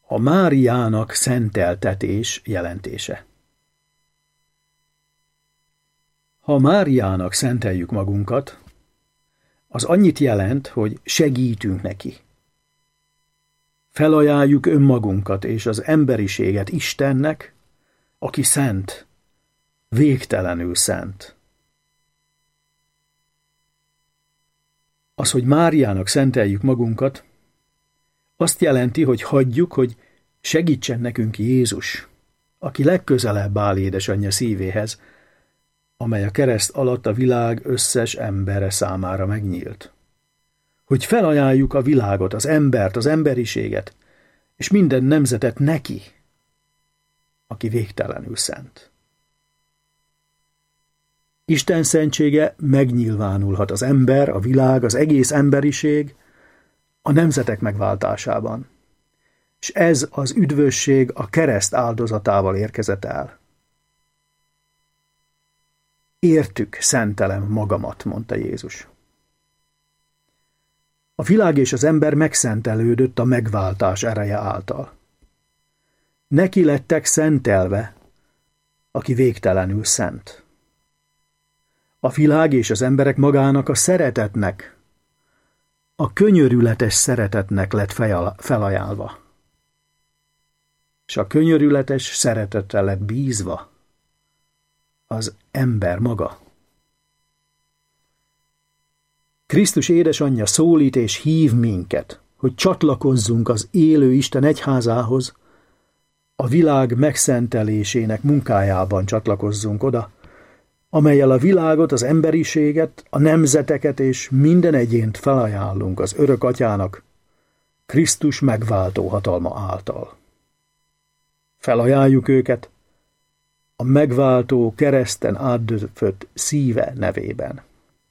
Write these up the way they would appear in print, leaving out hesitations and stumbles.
A Máriának szenteltetés jelentése. Ha Máriának szenteljük magunkat, az annyit jelent, hogy segítünk neki. Felajánljuk önmagunkat és az emberiséget Istennek, aki szent, végtelenül szent. Az, hogy Máriának szenteljük magunkat, azt jelenti, hogy hagyjuk, hogy segítsen nekünk Jézus, aki legközelebb áll édesanyja szívéhez, amely a kereszt alatt a világ összes embere számára megnyílt. Hogy felajánljuk a világot, az embert, az emberiséget, és minden nemzetet neki, aki végtelenül szent. Isten szentsége megnyilvánulhat az ember, a világ, az egész emberiség, a nemzetek megváltásában. És ez az üdvösség a kereszt áldozatával érkezett el. Értük szentelem magamat, mondta Jézus. A világ és az ember megszentelődött a megváltás ereje által. Neki lettek szentelve, aki végtelenül szent. A világ és az emberek magának a szeretetnek, a könyörületes szeretetnek lett felajánlva. És a könyörületes szeretetre lett bízva az ember maga. Krisztus édesanyja szólít és hív minket, hogy csatlakozzunk az élő Isten egyházához, a világ megszentelésének munkájában csatlakozzunk oda, amellyel a világot, az emberiséget, a nemzeteket és minden egyént felajánlunk az örök atyának, Krisztus megváltó hatalma által. Felajánljuk őket a megváltó kereszten átdöfött szíve nevében.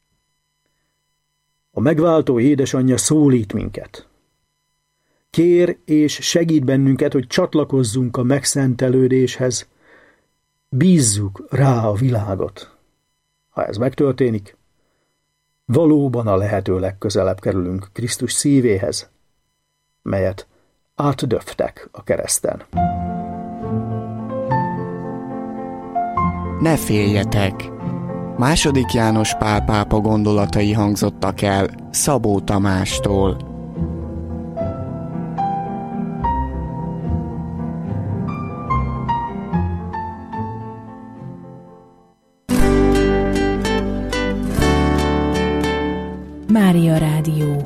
A megváltó édesanyja szólít minket. Kér és segít bennünket, hogy csatlakozzunk a megszentelődéshez, bízzuk rá a világot. Ha ez megtörténik, valóban a lehető legközelebb kerülünk Krisztus szívéhez, melyet átdöftek a kereszten. Ne féljetek! II. János Pál pápa gondolatai hangzottak el Szabó Tamástól. Mária Rádió.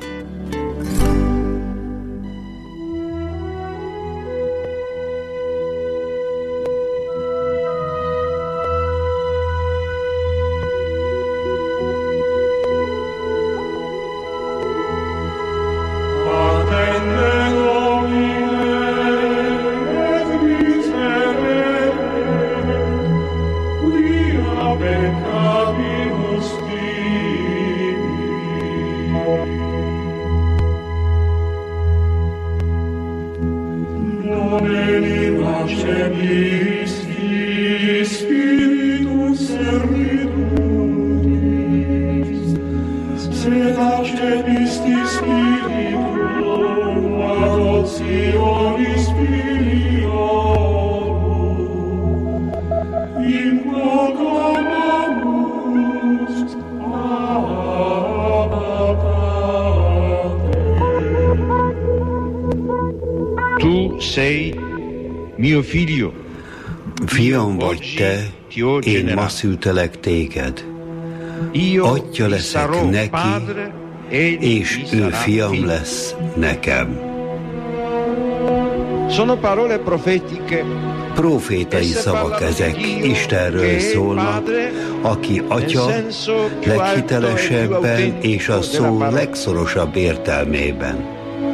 Fiam vagy te, én ma szültelek téged. Atya leszek neki, és ő fiam lesz nekem. Profétai szavak ezek, Istenről szólnak, aki atya leghitelesebben és a szó legszorosabb értelmében.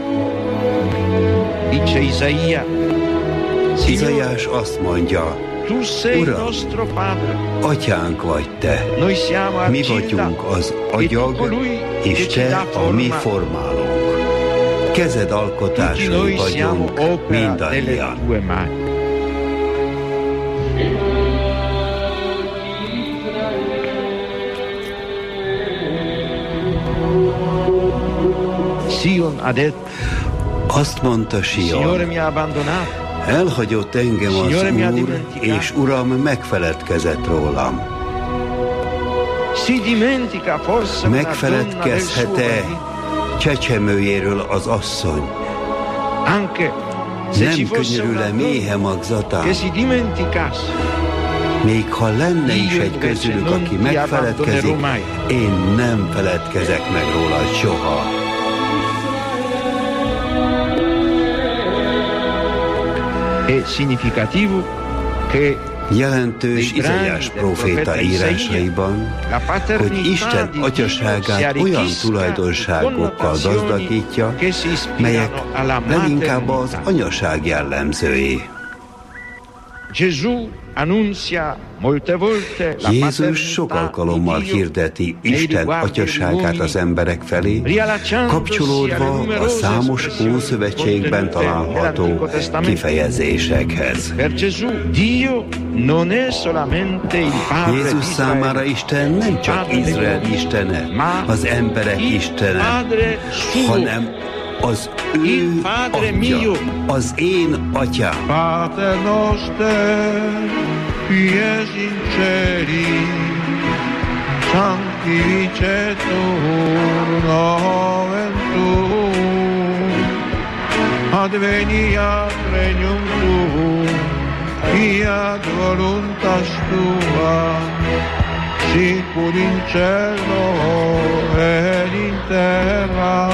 Izaiás azt mondja, Uram, atyánk vagy te, mi vagyunk az agyag, és te a mi formálónk. Kezed alkotásai vagyunk mindannyian. Azt mondta Sion, elhagyott engem az Úr, és Uram megfeledkezett rólam. Megfeledkezhet-e csecsemőjéről az asszony? Nem könyörül-e méhe magzatán? Még ha lenne is egy közülük, aki megfeledkezik, én nem feledkezek meg róla soha. Jelentős Izaiás próféta írásaiban, hogy Isten atyaságát olyan tulajdonságokkal gazdagítja, melyek leginkább az anyaság jellemzői. Jézus sok alkalommal hirdeti Isten atyaságát az emberek felé, kapcsolódva a számos Ószövetségben található kifejezésekhez. Jézus számára Isten nem csak Izrael istene, az emberek istene, hanem az ő atya, az én atyám. Pater noster, qui es in celi, sanctificetur nomen tuum, adveniat regnum tuum, fiat voluntas tua, sicur in cielo et in terra.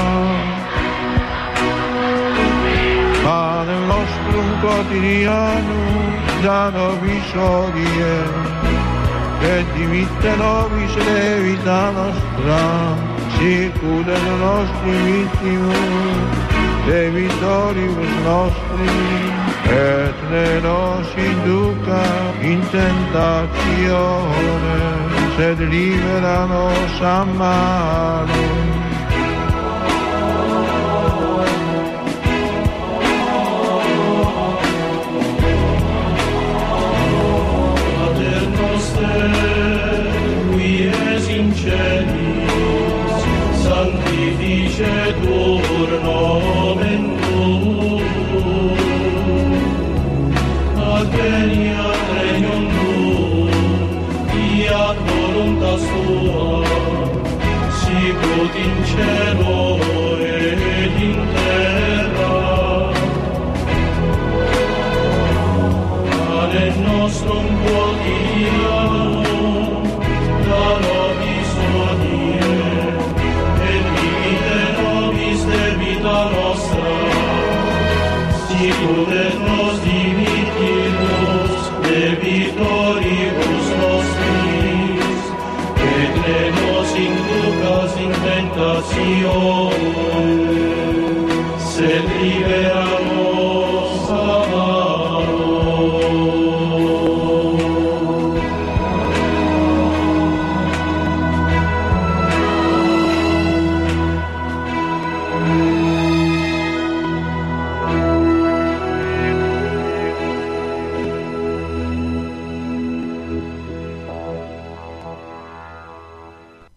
Panem nostrum quotidianum da nobis hodie, et dimitte nobis levita nostra, sicut et nostri vittimus, debitoribus nostri, et ne nos induca in tentatione, sed libera nos a malo. Sanctificetur nomen tuum, adveniat regnum tuum, fiat voluntas tua, sicut in cielo et in terra. Panem nostrum quotidianum da nobis hodie, debita nostra, sicut et nos dimittimus debitoribus nostris, et ne nos inducas in tentatione, sed libera